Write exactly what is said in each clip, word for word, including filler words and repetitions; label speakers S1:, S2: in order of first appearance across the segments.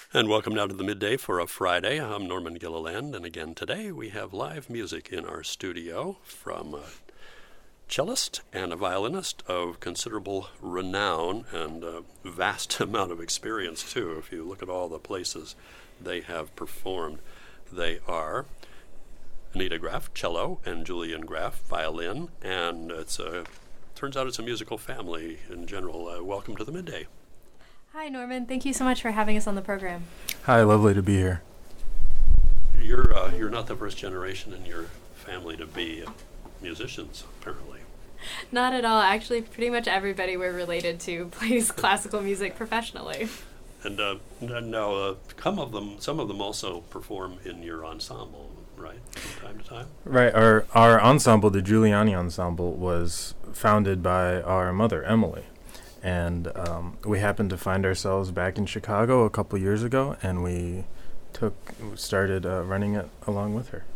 S1: And welcome now to the midday for a Friday. I'm Norman Gilliland, and again today we have live music in our studio from a cellist and a violinist of considerable renown and a vast amount of experience too. If you look at all the places they have performed, they are Anita Graff, cello, and Julian Graff, violin, and it's a turns out it's a musical family in general. Uh, welcome to the midday.
S2: Hi, Norman. Thank you so much for having us on the program.
S3: Hi, lovely to be here.
S1: You're uh, you're not the first generation in your family to be musicians, apparently.
S2: Not at all. Actually, pretty much everybody we're related to plays classical music professionally.
S1: And uh, n- now, uh, some of them, some of them also perform in your ensemble, right? From time to time.
S3: Right. Our our ensemble, the Giuliani Ensemble, was founded by our mother, Emily. And um, we happened to find ourselves back in Chicago a couple years ago, and we took started uh, running it along with her.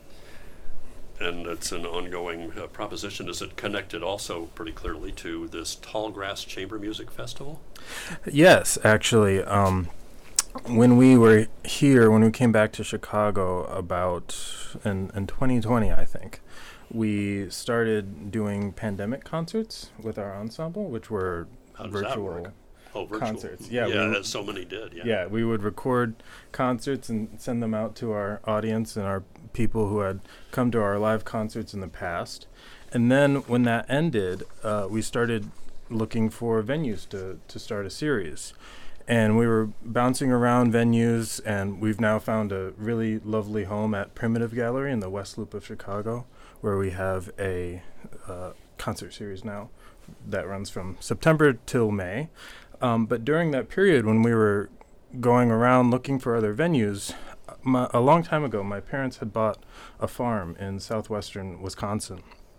S1: And it's an ongoing uh, proposition. Is it connected also pretty clearly to this Tallgrass Chamber Music Festival?
S3: Yes, actually. Um, when we were here, when we came back to Chicago about in, in twenty twenty, I think, we started doing pandemic concerts with our ensemble, which were
S1: How does
S3: virtual,
S1: that work? Oh, virtual
S3: concerts. Yeah,
S1: yeah,
S3: we,
S1: as so many did. Yeah.
S3: yeah, we would record concerts and send them out to our audience and our people who had come to our live concerts in the past. And then when that ended, uh, we started looking for venues to, to start a series. And we were bouncing around venues, and we've now found a really lovely home at Primitive Gallery in the West Loop of Chicago, where we have a uh, concert series now that runs from September till May. Um, but during that period when we were going around looking for other venues, my, a long time ago, my parents had bought a farm in southwestern Wisconsin.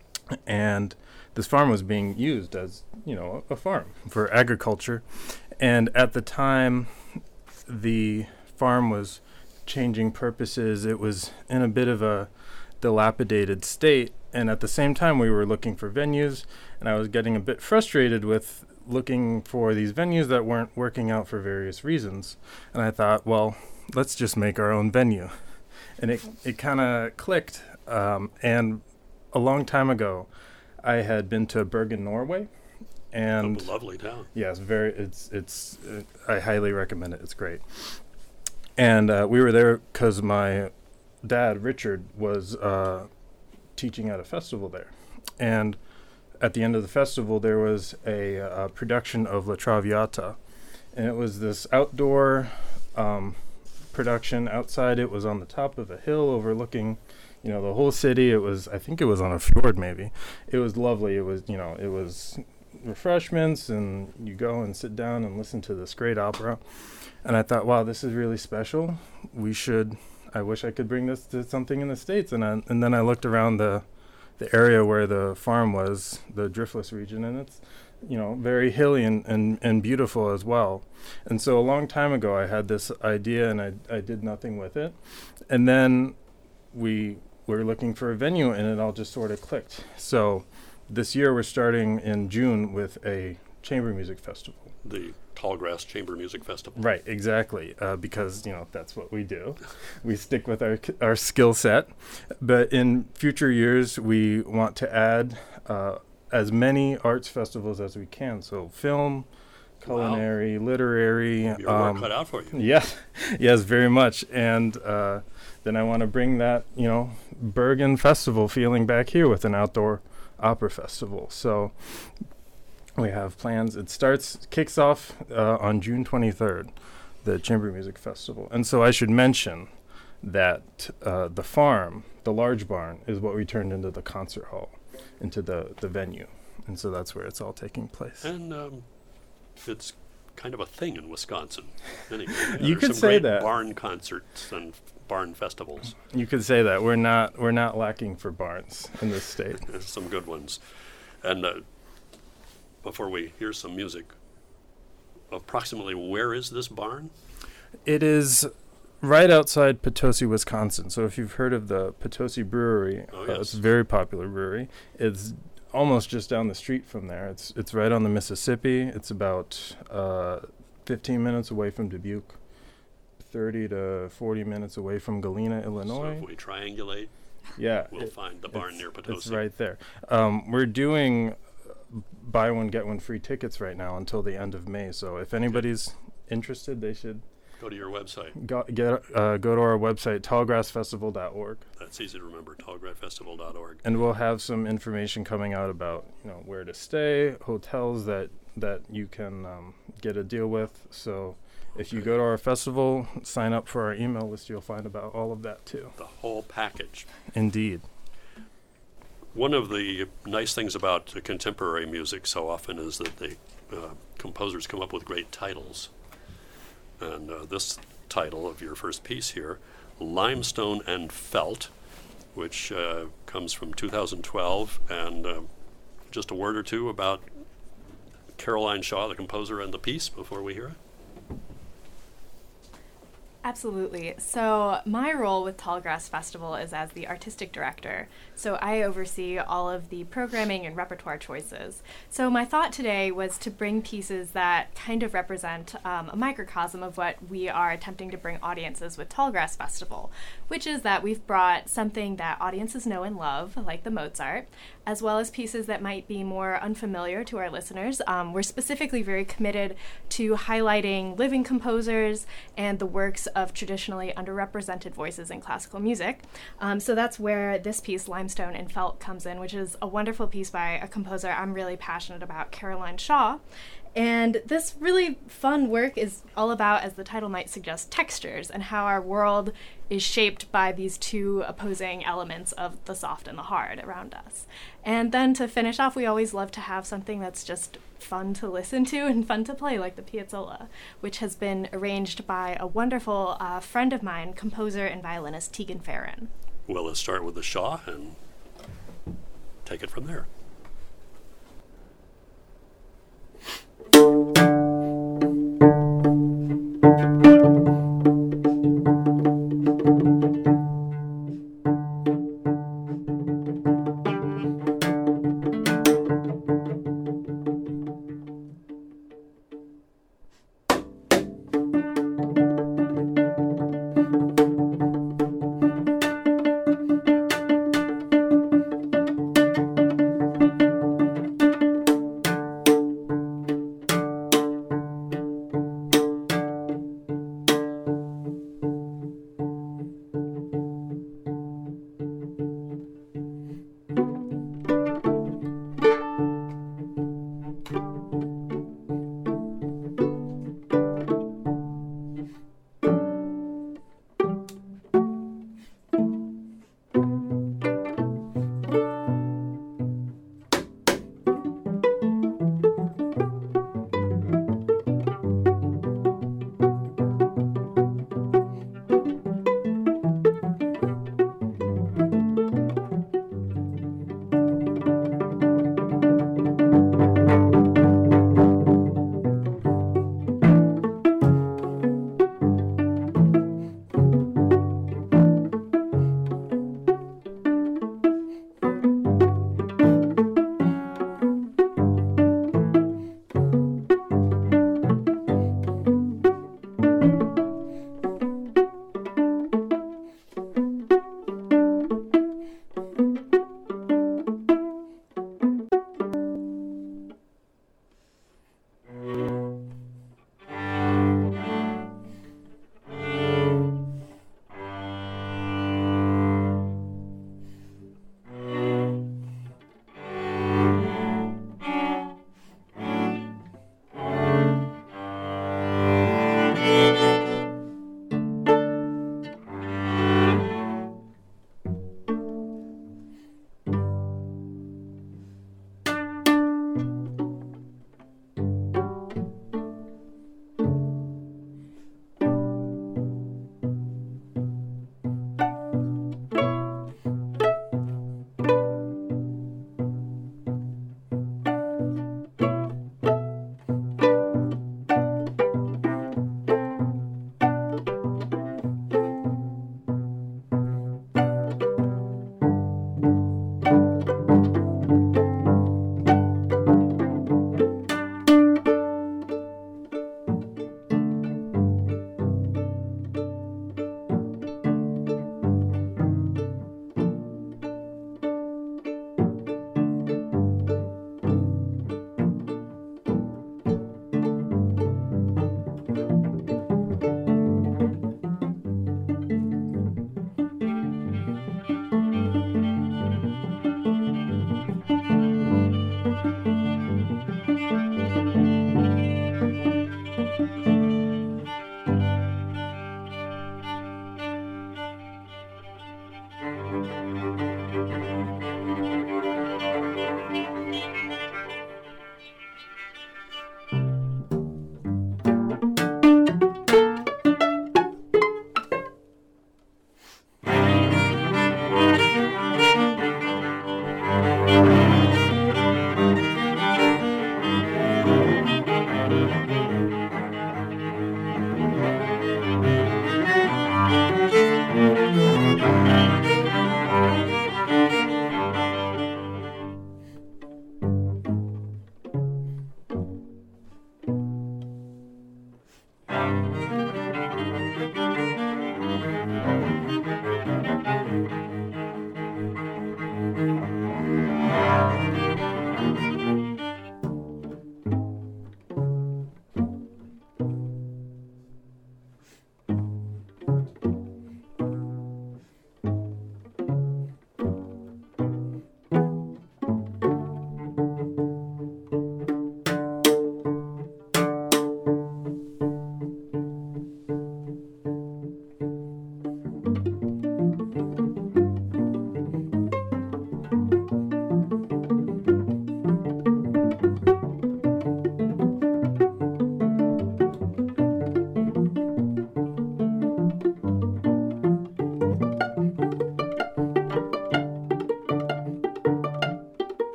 S3: And this farm was being used as, you know, a farm for agriculture. And at the time, the farm was changing purposes. It was in a bit of a dilapidated state, and at the same time we were looking for venues, and I was getting a bit frustrated with looking for these venues that weren't working out for various reasons. And I thought, well, let's just make our own venue. And it it kind of clicked. Um, and a long time ago, I had been to Bergen, Norway, and
S1: Oh, lovely town.
S3: yes, very. It's it's. Uh, I highly recommend it. It's great. And uh, we were there because my dad, Richard, was uh, teaching at a festival there. And at the end of the festival, there was a, uh production of La Traviata. And it was this outdoor um, production. Outside, it was on the top of a hill overlooking, you know, the whole city. It was, I think it was on a fjord maybe. It was lovely. It was, you know, it was refreshments, and you go and sit down and listen to this great opera. And I thought, wow, this is really special. We should... I wish I could bring this to something in the States. And I, and then I looked around the the area where the farm was, the Driftless region, and it's, you know, very hilly and, and, and beautiful as well. And so a long time ago, I had this idea, and I, I did nothing with it. And then we were looking for a venue, and it all just sort of clicked. So this year, we're starting in June with a chamber music festival.
S1: The Tallgrass Chamber Music Festival.
S3: Right, exactly, uh, because, you know, that's what we do. We stick with our our skill set. But in future years, we want to add uh, as many arts festivals as we can. So film, culinary, wow. literary.
S1: Your
S3: um,
S1: work cut out for you.
S3: Yes, yes, very much. And uh, then I want to bring that, you know, Bergen Festival feeling back here with an outdoor opera festival. So we have plans. It starts, kicks off uh, on June twenty-third, the Chamber Music Festival. And so I should mention that uh, the farm, the large barn, is what we turned into the concert hall, into the, the venue. And so that's where it's all taking place.
S1: And um, it's kind of a thing in Wisconsin. Anyway,
S3: you
S1: could
S3: could say that.
S1: Barn concerts and barn festivals.
S3: You could say that. We're not we're not lacking for barns in this state.
S1: There's some good ones. And uh, before we hear some music, approximately where is this barn?
S3: It is right outside Potosi, Wisconsin. So if you've heard of the Potosi Brewery,
S1: oh,
S3: uh,
S1: yes.
S3: it's a very popular brewery. It's almost just down the street from there. It's it's right on the Mississippi. It's about uh, fifteen minutes away from Dubuque. thirty to forty minutes away from Galena,
S1: So
S3: Illinois.
S1: if we triangulate,
S3: Yeah,
S1: we'll
S3: it-
S1: find the barn
S3: it's,
S1: near Potosi.
S3: it's right there. Um, we're doing uh, buy one get one free tickets right now until the end of May. So if anybody's interested, they should
S1: Go to your website.
S3: go get uh, go to our website tallgrass festival dot org,
S1: That's easy to remember, tallgrass festival dot org.
S3: and we'll have some information coming out about you know where to stay, hotels that that you can um, get a deal with. So if you go to our festival, sign up for our email list, you'll find about all of that too.
S1: The whole package.
S3: Indeed.
S1: One of the nice things about uh, contemporary music so often is that the uh, composers come up with great titles. And uh, this title of your first piece here, Limestone and Felt, which uh, comes from two thousand twelve, and uh, just a word or two about Caroline Shaw, the composer, and the piece before we hear it.
S2: Absolutely. So my role with Tallgrass Festival is as the artistic director. So I oversee all of the programming and repertoire choices. So my thought today was to bring pieces that kind of represent um, a microcosm of what we are attempting to bring audiences with Tallgrass Festival, which is that we've brought something that audiences know and love, like the Mozart, as well as pieces that might be more unfamiliar to our listeners. Um, we're specifically very committed to highlighting living composers and the works of traditionally underrepresented voices in classical music. Um, so that's where this piece, Limestone and Felt, comes in, which is a wonderful piece by a composer I'm really passionate about, Caroline Shaw. And this really fun work is all about, as the title might suggest, textures and how our world is shaped by these two opposing elements of the soft and the hard around us. And then to finish off, we always love to have something that's just fun to listen to and fun to play, like the Piazzolla, which has been arranged by a wonderful uh, friend of mine, composer and violinist Tegan Farron.
S1: Well, let's start with the Shaw and take it from there.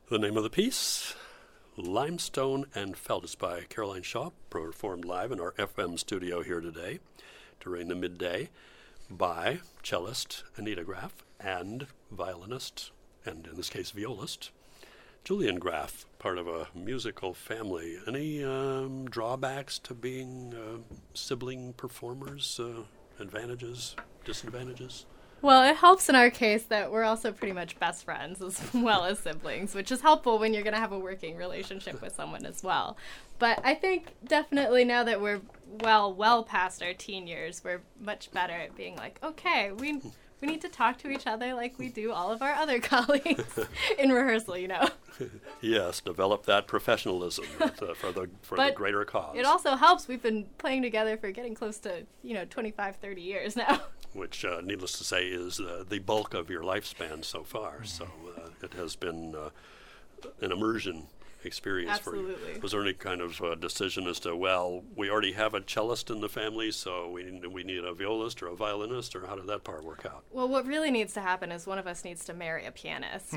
S1: The name of the piece, Limestone and Feldspar by Caroline Shaw, performed live in our F M studio here today during the midday by cellist Anita Graff and violinist, and in this case violist, Julian Graff, part of a musical family. Any um, drawbacks to being uh, sibling performers, uh, advantages, disadvantages?
S2: Well, it helps in our case that we're also pretty much best friends as well as siblings, which is helpful when you're going to have a working relationship with someone as well. But I think definitely now that we're well, well past our teen years, we're much better at being like, okay, we we need to talk to each other like we do all of our other colleagues in rehearsal, you know.
S1: Yes, develop that professionalism uh, for the for the greater cause.
S2: It also helps. We've been playing together for getting close to, you know, twenty-five, thirty years now.
S1: Which, uh, needless to say, is uh, the bulk of your lifespan so far. So uh, it has been uh, an immersion experience
S2: Absolutely.
S1: for you. Was there any kind of uh, decision as to, well, we already have a cellist in the family, so we need, we need a violist or a violinist, or how did that part work out?
S2: Well, what really needs to happen is one of us needs to marry a pianist.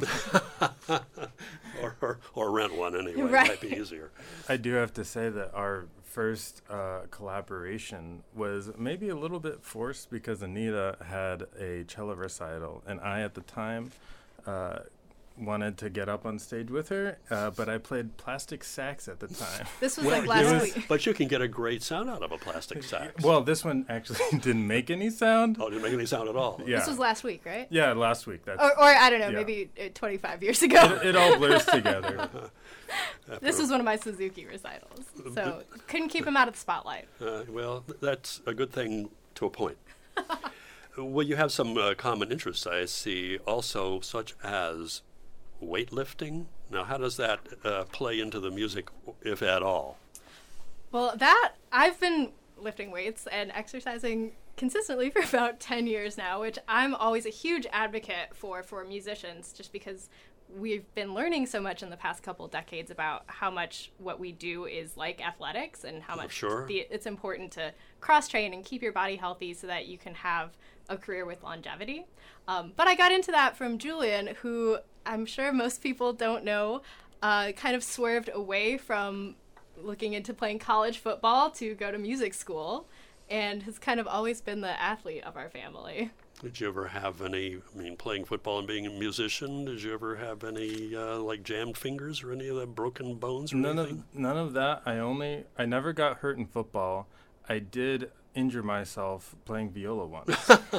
S1: or, or or rent one anyway.
S2: Right.
S1: It might be easier.
S3: I do have to say that our first uh, collaboration was maybe a little bit forced because Anita had a cello recital, and I, at the time, uh, wanted to get up on stage with her, uh, but I played plastic sax at the time.
S2: This was
S1: Well,
S2: like last
S3: was-
S2: week.
S1: But you can get a great sound out of a plastic sax.
S3: Well, this one actually didn't make any sound.
S1: Oh, it didn't make any sound at all.
S3: Yeah.
S2: This was last week, right?
S3: Yeah, last week. That's,
S2: Or, or I don't know,
S3: Yeah.
S2: maybe uh, twenty-five years ago.
S3: it, it all blurs together.
S2: This was one of my Suzuki recitals, so couldn't keep him out of the spotlight.
S1: Uh, well, th- that's a good thing to a point. Well, you have some uh, common interests, I see, also, such as weightlifting. Now, how does that uh, play into the music, if at all?
S2: Well, that, I've been lifting weights and exercising consistently for about ten years now, which I'm always a huge advocate for for musicians, just because we've been learning so much in the past couple decades about how much what we do is like athletics and how
S1: Oh,
S2: much
S1: sure.
S2: the, it's important to cross-train and keep your body healthy so that you can have a career with longevity. Um, but I got into that from Julian, who I'm sure most people don't know, uh, kind of swerved away from looking into playing college football to go to music school, and has kind of always been the athlete of our family.
S1: Did you ever have any, I mean, playing football and being a musician, did you ever have any, uh, like, jammed fingers or any of the broken bones or
S3: None
S1: anything?
S3: of none of that. I only I never got hurt in football. I did injure myself playing viola once.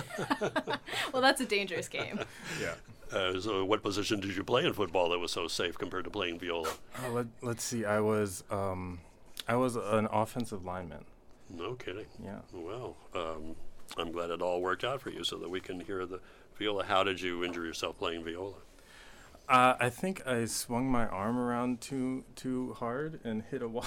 S2: Well, that's a dangerous game.
S3: Yeah.
S1: Uh, so what position did you play in football that was so safe compared to playing viola?
S3: Oh, let, let's see. I was um, I was an offensive lineman.
S1: No kidding.
S3: Yeah.
S1: Well, um, I'm glad it all worked out for you so that we can hear the viola. How did you injure yourself playing viola?
S3: Uh, I think I swung my arm around too too hard and hit a wall.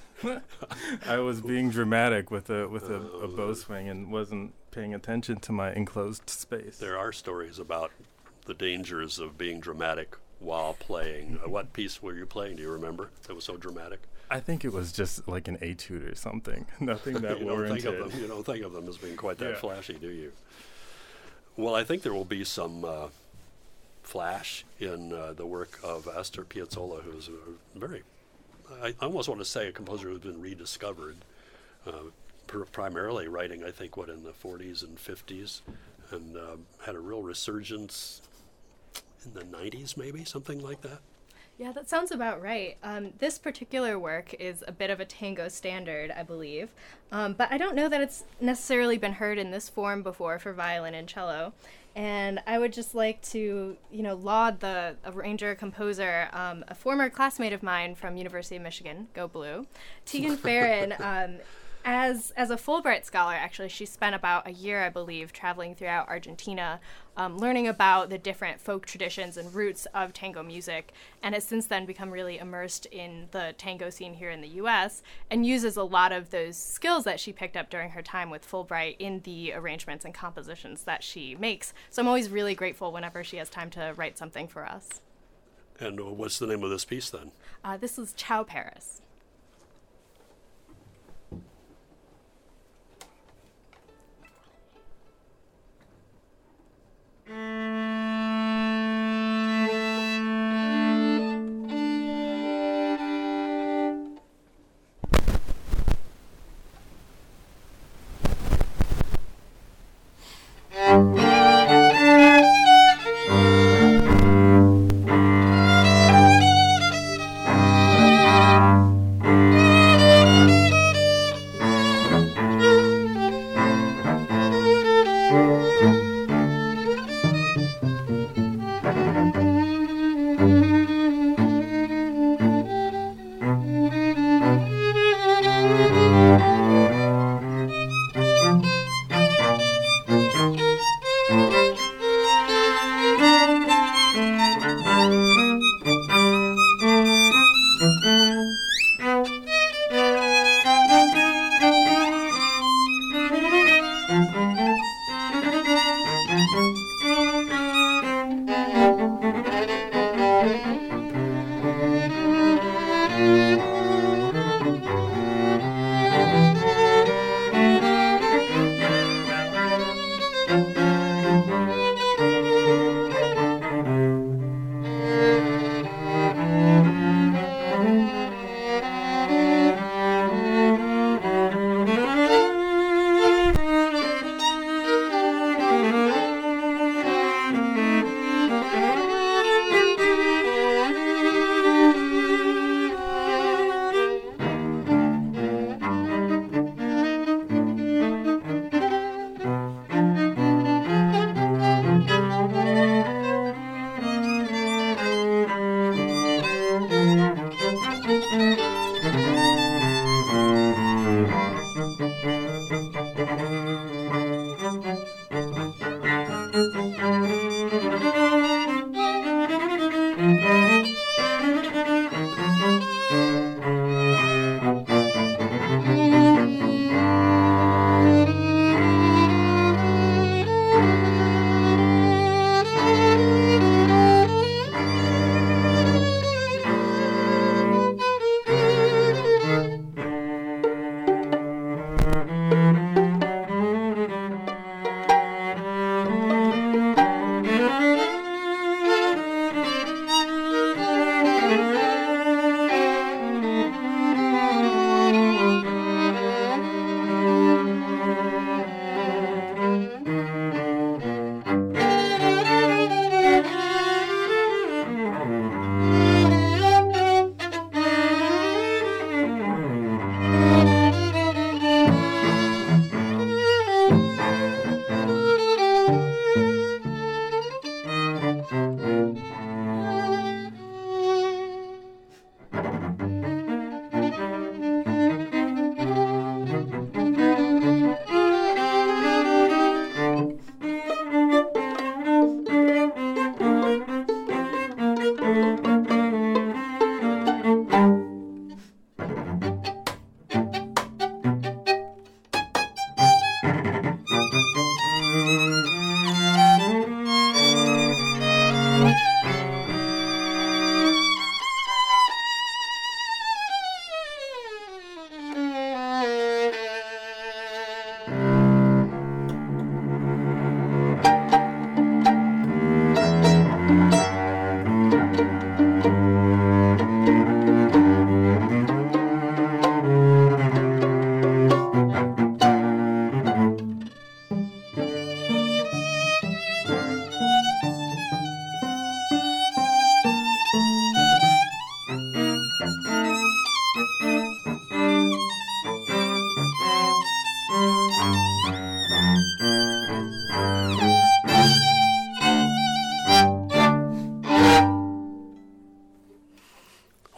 S3: I was being dramatic with a with a, a bow swing and wasn't paying attention to my enclosed space.
S1: There are stories about the dangers of being dramatic while playing. Uh, what piece were you playing? Do you remember? That was so dramatic.
S3: I think it was just like an etude or something. Nothing that
S1: you don't
S3: warranted.
S1: think of them. You don't think of them as being quite that
S3: Yeah.
S1: flashy, do you? Well, I think there will be some uh, flash in uh, the work of Astor Piazzolla, who's a very, I I almost want to say a composer who's been rediscovered, uh, pr- primarily writing, I think, what, in the forties and fifties, and uh, had a real resurgence in the nineties, maybe, something like that.
S2: Yeah, that sounds about right. Um, this particular work is a bit of a tango standard, I believe, um, but I don't know that it's necessarily been heard in this form before for violin and cello. And I would just like to, you know, laud the arranger, composer, um, a former classmate of mine from University of Michigan, go Blue, Tegan Farron. Um, As as a Fulbright scholar, actually, she spent about a year, I believe, traveling throughout Argentina, um, learning about the different folk traditions and roots of tango music, and has since then become really immersed in the tango scene here in the U S, and uses a lot of those skills that she picked up during her time with Fulbright in the arrangements and compositions that she makes. So I'm always really grateful whenever she has time to write something for us.
S1: And uh, what's the name of this piece, then?
S2: Uh, this is Ciao Paris.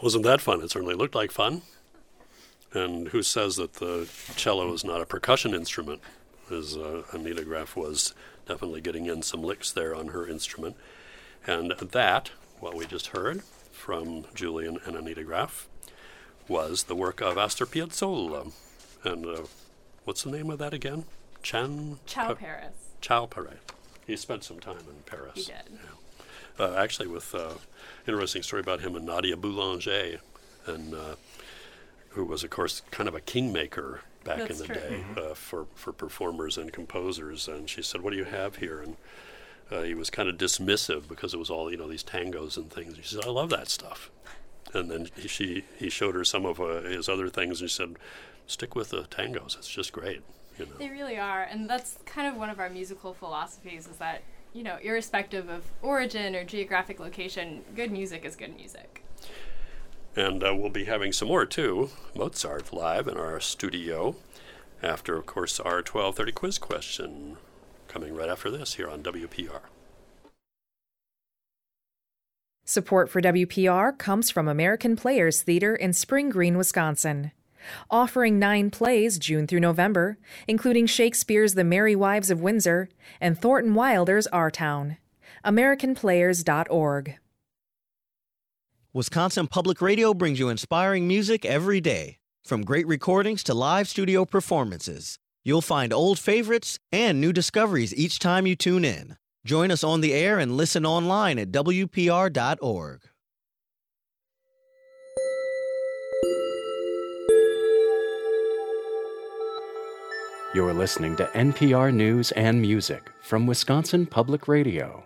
S1: Wasn't that fun? It certainly looked like fun. And who says that the cello is not a percussion instrument? As uh, Anita Graf was definitely getting in some licks there on her instrument. And that, what we just heard from Julian and Anita Graf, was the work of Astor Piazzolla. And uh, what's the name of that again? Chan?
S2: Ciao,
S1: Pa-
S2: Paris.
S1: Ciao, Paris. He spent some time in Paris.
S2: He did.
S1: Yeah. Uh, actually, with uh, interesting story about him and Nadia Boulanger, and uh, who was, of course, kind of a kingmaker back
S2: That's
S1: in the
S2: true.
S1: day uh, for, for performers and composers. And she said, what do you have here? And uh, he was kind of dismissive because it was all, you know, these tangos and things. She said, I love that stuff. And then he, she, he showed her some of uh, his other things, and she said, stick with the tangos. It's just great. You know.
S2: They really are, and that's kind of one of our musical philosophies is that, you know, irrespective of origin or geographic location, good music is good music.
S1: And uh, we'll be having some more, too, Mozart live in our studio after, of course, our twelve thirty quiz question coming right after this here on W P R.
S4: Support for W P R comes from American Players Theater in Spring Green, Wisconsin. Offering nine plays June through November, including Shakespeare's The Merry Wives of Windsor and Thornton Wilder's Our Town. American Players dot org.
S5: Wisconsin Public Radio brings you inspiring music every day. From great recordings to live studio performances, you'll find old favorites and new discoveries each time you tune in. Join us on the air and listen online at W P R dot org.
S6: You're listening to N P R News and Music from Wisconsin Public Radio.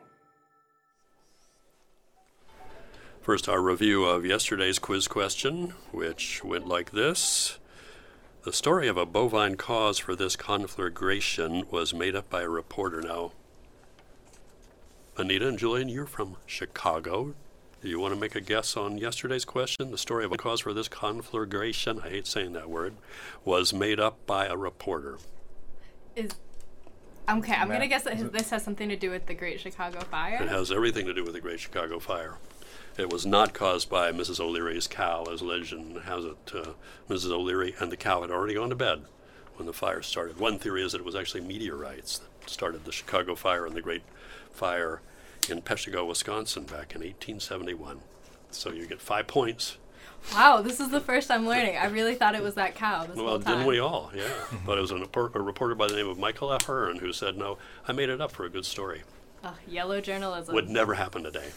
S1: First, our review of yesterday's quiz question, which went like this. The story of a bovine cause for this conflagration was made up by a reporter. Now, Anita and Julian, you're from Chicago. Do you want to make a guess on yesterday's question? The story of a cause for this conflagration, I hate saying that word, was made up by a reporter.
S2: Is okay. I'm gonna guess that his, this has something to do with the Great Chicago Fire.
S1: It has everything to do with the Great Chicago Fire. It was not caused by Missus O'Leary's cow, as legend has it. Uh, Missus O'Leary and the cow had already gone to bed when the fire started. One theory is that it was actually meteorites that started the Chicago Fire and the Great Fire in Peshtigo, Wisconsin, back in eighteen seventy-one. So you get five points.
S2: Wow, this is the first I'm learning. I really thought it was that cow this
S1: Well,
S2: whole time.
S1: didn't we all? Yeah. But it was an, a reporter by the name of Michael F. Hearn who said, no, I made it up for a good story.
S2: Ugh, yellow journalism.
S1: Would never happen today.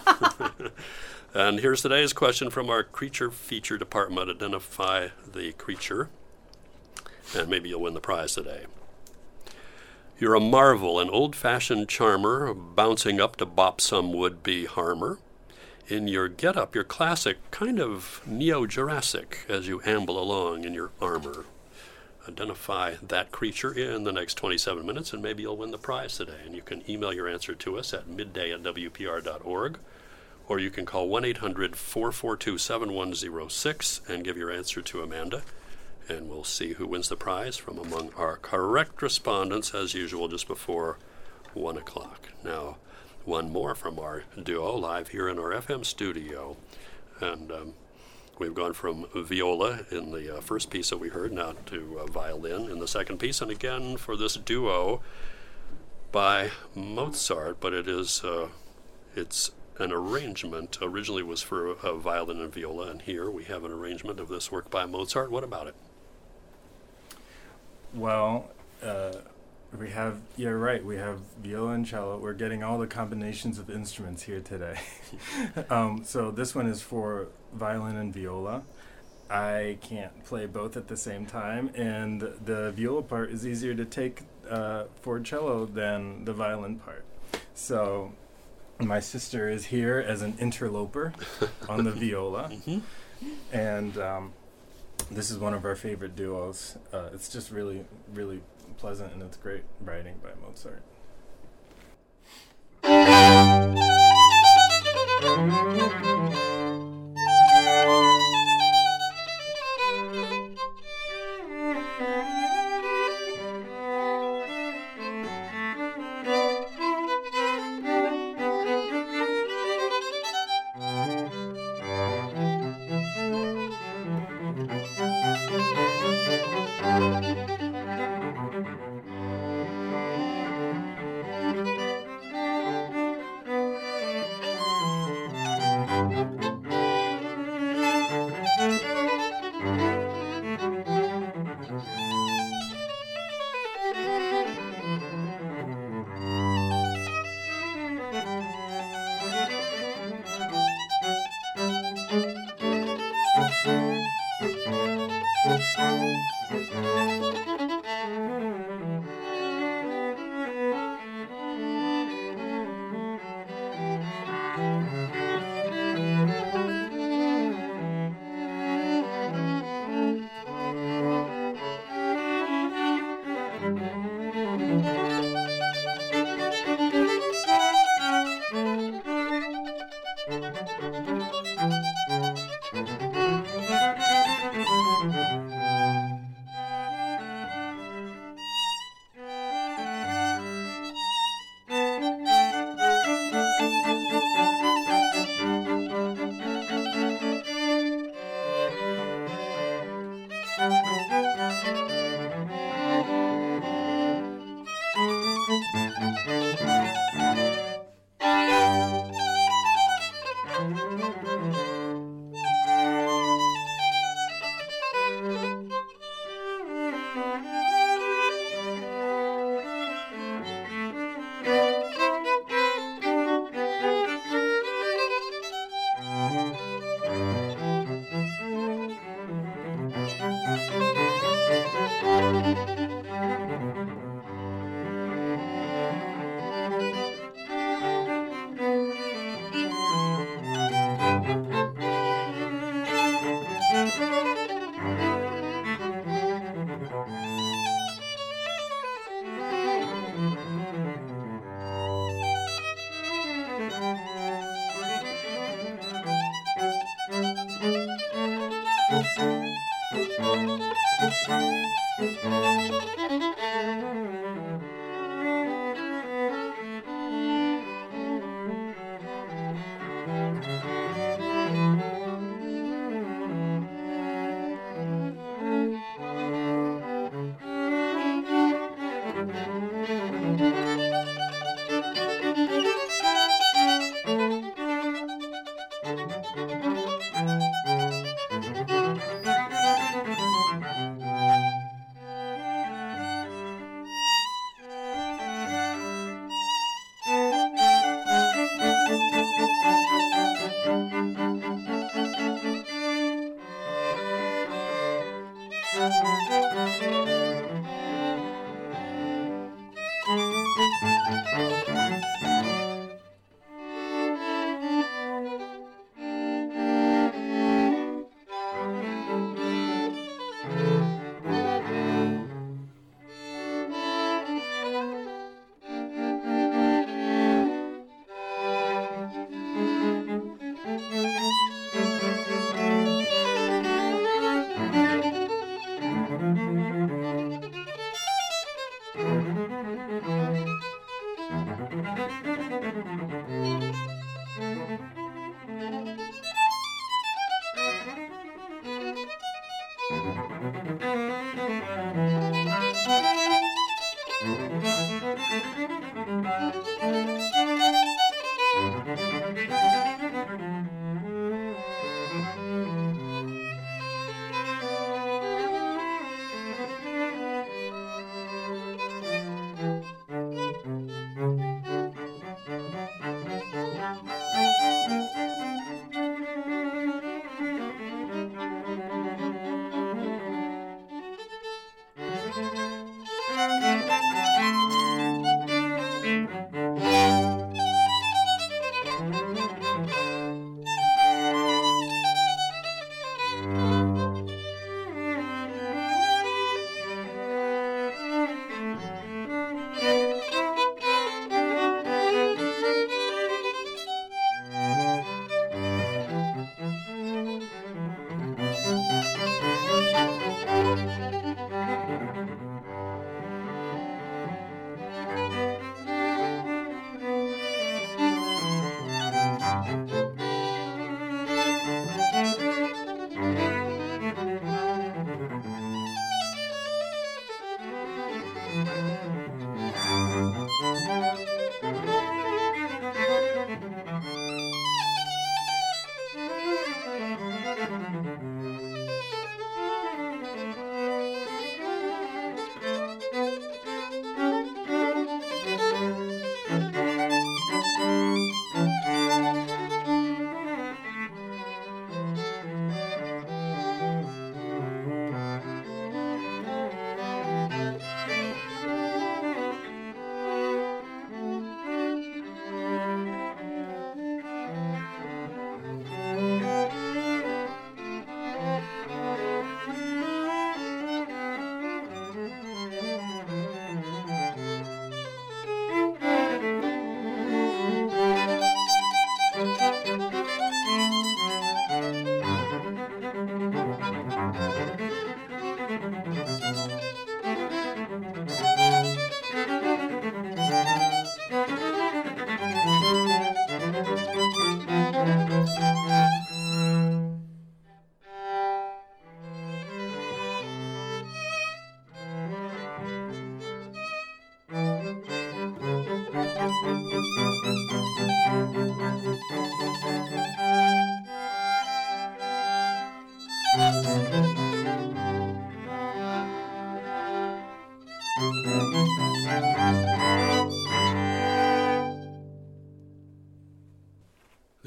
S1: And here's today's question from our creature feature department. Identify the creature, and maybe you'll win the prize today. You're a marvel, an old-fashioned charmer, bouncing up to bop some would-be harmer. In your get-up, you're classic, kind of neo-Jurassic, as you amble along in your armor. Identify that creature in the next twenty-seven minutes, and maybe you'll win the prize today. And you can email your answer to us at midday at W P R dot org, or you can call one eight hundred four four two seven one zero six and give your answer to Amanda, and we'll see who wins the prize from among our correct respondents, as usual, just before one o'clock. Now, one more from our duo live here in our F M studio. And um, we've gone from viola in the uh, first piece that we heard now to uh, violin in the second piece. And again, for this duo by Mozart, but it is uh, it's an arrangement. Originally was for uh, violin and viola, and here we have an arrangement of this work by Mozart. What about it?
S3: Well, uh, we have, you're right, we have viola and cello. We're getting all the combinations of instruments here today. um, so this one is for violin and viola. I can't play both at the same time, and the viola part is easier to take uh, for cello than the violin part. So my sister is here as an interloper on the viola,
S1: Mm-hmm.
S3: and um, this is one of our favorite duos. Uh, it's just really, really pleasant, and it's great writing by Mozart.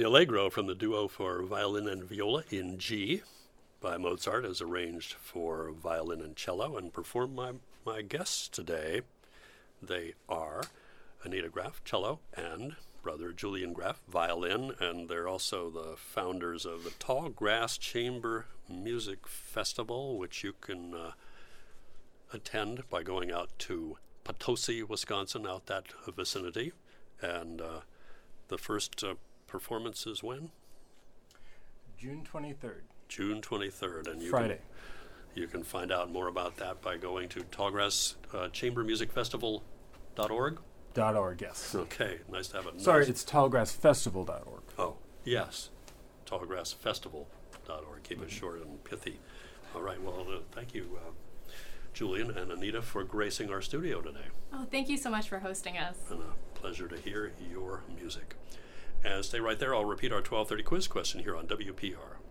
S1: The Allegro from the duo for violin and viola in G by Mozart is arranged for violin and cello and performed by my guests today. They are Anita Graff, cello, and brother Julian Graff, violin, and they're also the founders of the Tall Grass Chamber Music Festival, which you can uh, attend by going out to Potosi, Wisconsin, out that vicinity. And uh, the first uh, performance is when?
S3: June twenty-third.
S1: June twenty-third. And you
S3: Friday.
S1: Can, you can find out more about that by going to tallgrass chamber music festival dot org.
S3: Dot org, yes.
S1: Okay, nice to have it.
S3: Sorry,
S1: nice.
S3: it's tallgrass festival dot org.
S1: Oh, yes, tallgrass festival dot org. Keep mm-hmm. it short and pithy. All right, well, uh, thank you, uh, Julian and Anita, for gracing our studio today.
S2: Oh, thank you so much for hosting us.
S1: And a pleasure to hear your music. And stay right there. I'll repeat our twelve thirty quiz question here on W P R.